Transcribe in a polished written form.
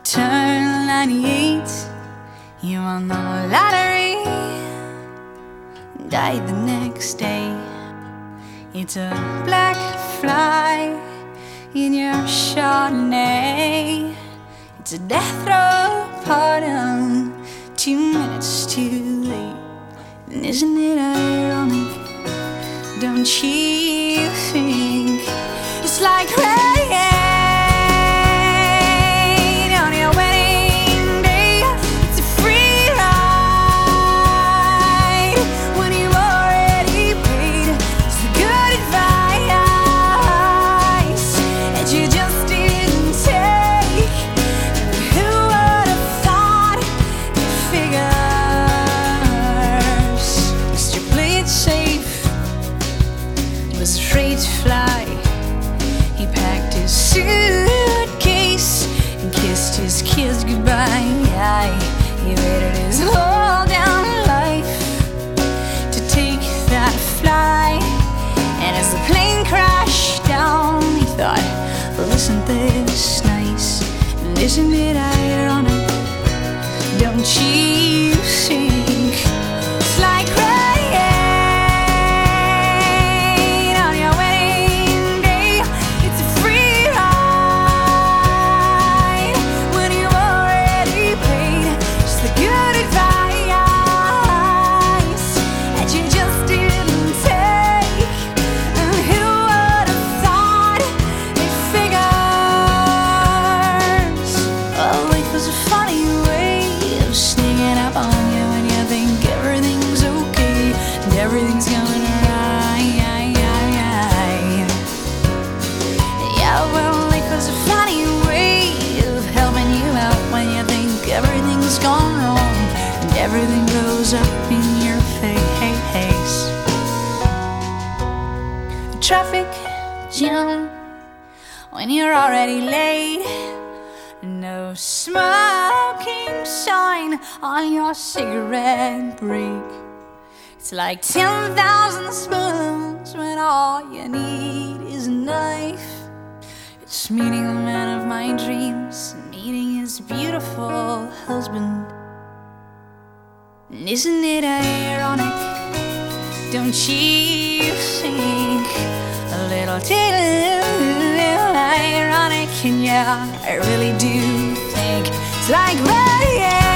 Turn 98, you won the lottery, died the next day. It's a black fly in your Chardonnay. It's a death row pardon, 2 minutes too late. And isn't it ironic? Don't you think it's like rain on your wedding day? It's a free ride when you already paid. It's the good advice that you just didn't take. Who would have thought it figures? Mr. Play It Safe was afraid to fly. He packed his suitcase and kissed his kids goodbye. He waited his whole damn life to take that flight. And as the plane crashed down, he thought, well, isn't this nice? And isn't it ironic? Don't you think it's like rain on your wedding day? It's a free ride when you already paid. Just the good advice that you just didn't take. And who would have thought it figures? Well, life was a funny way of sneaking up on you when you think everything's okay and everything's going right. Yeah, well, life was a funny way of helping you out when you think everything's gone wrong and everything goes up in your face. Traffic jam when you're already late. No smoking sign on your cigarette break. It's like 10,000 spoons when all you need is a knife. It's meeting the man of my dreams and meeting his beautiful husband. And isn't it ironic? Don't you think a little ironic? And yeah, I really do think it's like rain